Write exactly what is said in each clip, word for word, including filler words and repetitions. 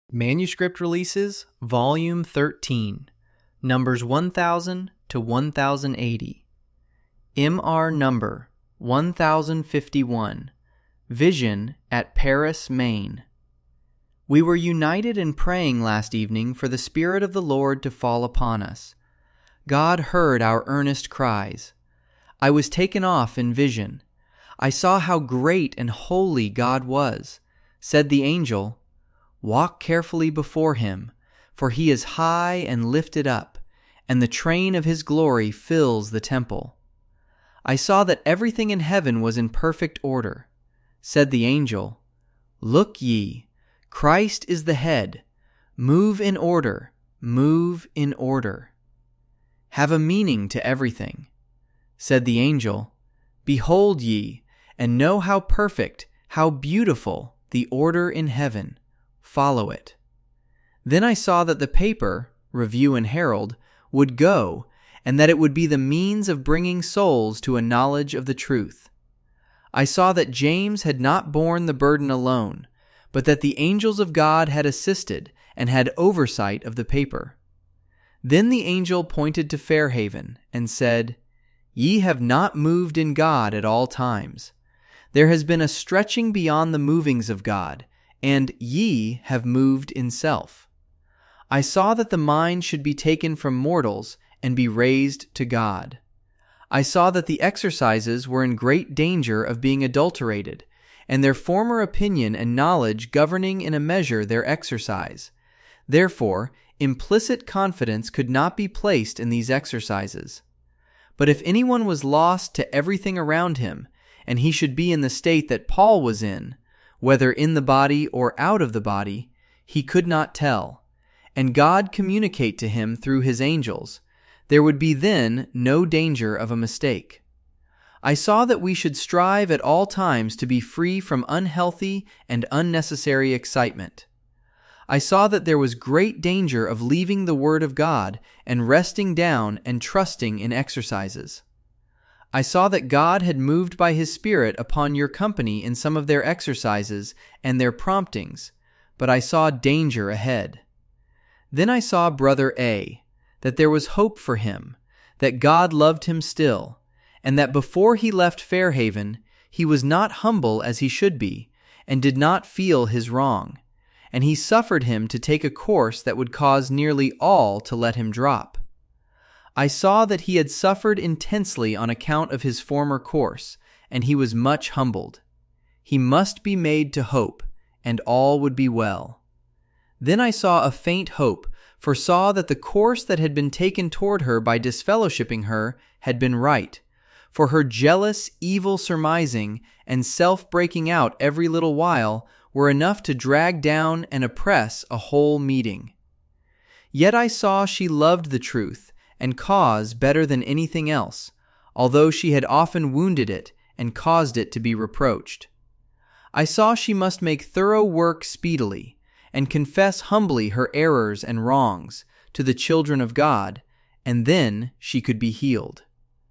Manuscript Releases, Volume thirteen, Numbers one thousand to one thousand eighty. M R Number one thousand fifty-one. Vision at Paris, Maine. We were united in praying last evening for the Spirit of the Lord to fall upon us. God heard our earnest cries. I was taken off in vision. I saw how great and holy God was. Said the angel, "Walk carefully before him, for he is high and lifted up, and the train of his glory fills the temple." I saw that everything in heaven was in perfect order. Said the angel, "Look ye, Christ is the head. Move in order, move in order. Have a meaning to everything." Said the angel, "Behold ye, and know how perfect, how beautiful the order in heaven. Follow it." Then I saw that the paper, Review and Herald, would go, and that it would be the means of bringing souls to a knowledge of the truth. I saw that James had not borne the burden alone, but that the angels of God had assisted and had oversight of the paper. Then the angel pointed to Fairhaven and said, "Ye have not moved in God at all times. There has been a stretching beyond the movings of God, and ye have moved in self." I saw that the mind should be taken from mortals and be raised to God. I saw that the exercises were in great danger of being adulterated, and their former opinion and knowledge governing in a measure their exercise. Therefore, implicit confidence could not be placed in these exercises. But if anyone was lost to everything around him, and he should be in the state that Paul was in, whether in the body or out of the body, he could not tell, and God communicate to him through his angels, there would be then no danger of a mistake. I saw that we should strive at all times to be free from unhealthy and unnecessary excitement. I saw that there was great danger of leaving the Word of God and resting down and trusting in exercises. I saw that God had moved by His Spirit upon your company in some of their exercises and their promptings, but I saw danger ahead. Then I saw Brother A, that there was hope for him, that God loved him still, and that before he left Fairhaven, he was not humble as he should be, and did not feel his wrong, and he suffered him to take a course that would cause nearly all to let him drop. I saw that he had suffered intensely on account of his former course, and he was much humbled. He must be made to hope, and all would be well. Then I saw a faint hope, for saw that the course that had been taken toward her by disfellowshipping her had been right, for her jealous, evil surmising and self-breaking out every little while were enough to drag down and oppress a whole meeting. Yet I saw she loved the truth and cause better than anything else, although she had often wounded it and caused it to be reproached. I saw she must make thorough work speedily, and confess humbly her errors and wrongs to the children of God, and then she could be healed.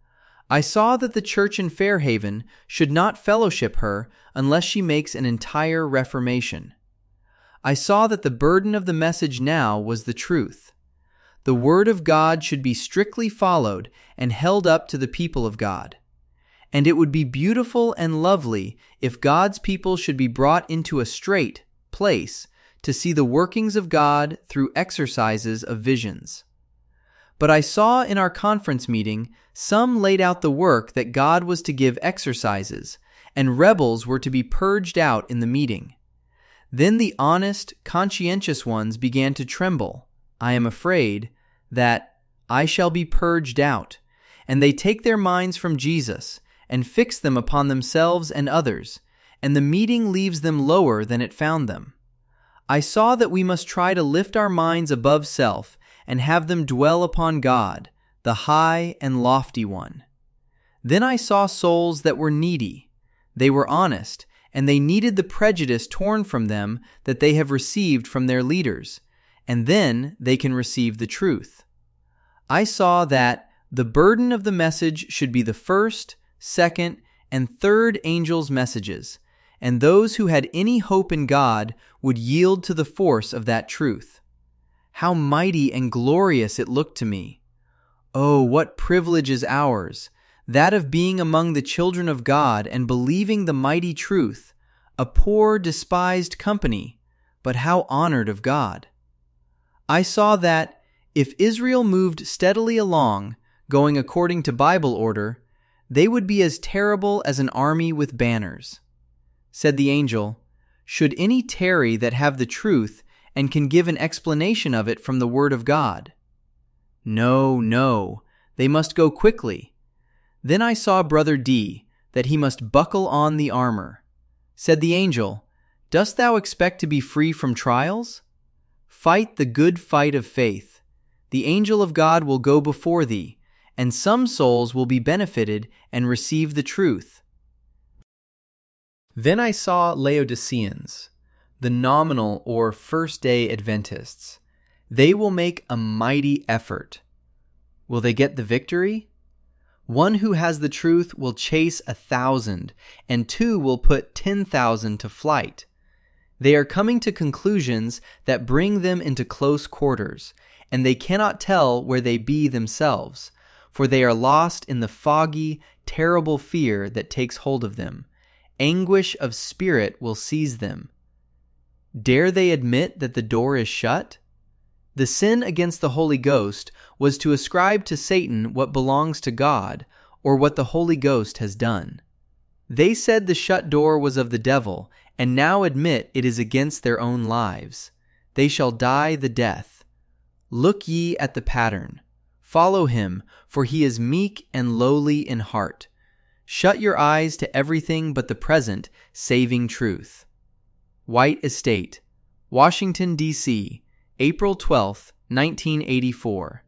I saw that the church in Fairhaven should not fellowship her unless she makes an entire reformation. I saw that the burden of the message now was the truth. The Word of God should be strictly followed and held up to the people of God. And it would be beautiful and lovely if God's people should be brought into a straight place to see the workings of God through exercises of visions. But I saw in our conference meeting some laid out the work that God was to give exercises, and rebels were to be purged out in the meeting. Then the honest, conscientious ones began to tremble, I am afraid, that I shall be purged out, and they take their minds from Jesus and fix them upon themselves and others, and the meeting leaves them lower than it found them. I saw that we must try to lift our minds above self and have them dwell upon God, the high and lofty one. Then I saw souls that were needy. They were honest, and they needed the prejudice torn from them that they have received from their leaders, and then they can receive the truth. I saw that the burden of the message should be the first, second, and third angels' messages, and those who had any hope in God would yield to the force of that truth. How mighty and glorious it looked to me! Oh, what privilege is ours, that of being among the children of God and believing the mighty truth, a poor, despised company, but how honored of God. I saw that, if Israel moved steadily along, going according to Bible order, they would be as terrible as an army with banners. Said the angel, "Should any tarry that have the truth and can give an explanation of it from the word of God?" No, no, they must go quickly. Then I saw Brother D, that he must buckle on the armor. Said the angel, "Dost thou expect to be free from trials? Fight the good fight of faith. The angel of God will go before thee, and some souls will be benefited and receive the truth." Then I saw Laodiceans, the nominal or first-day Adventists. They will make a mighty effort. Will they get the victory? One who has the truth will chase a thousand, and two will put ten thousand to flight. They are coming to conclusions that bring them into close quarters, and they cannot tell where they be themselves, for they are lost in the foggy, terrible fear that takes hold of them. Anguish of spirit will seize them. Dare they admit that the door is shut? The sin against the Holy Ghost was to ascribe to Satan what belongs to God, or what the Holy Ghost has done. They said the shut door was of the devil, and now admit it is against their own lives. They shall die the death. Look ye at the pattern. Follow him, for he is meek and lowly in heart. Shut your eyes to everything but the present, saving truth. White Estate, Washington, D C, April twelfth, nineteen eighty-four.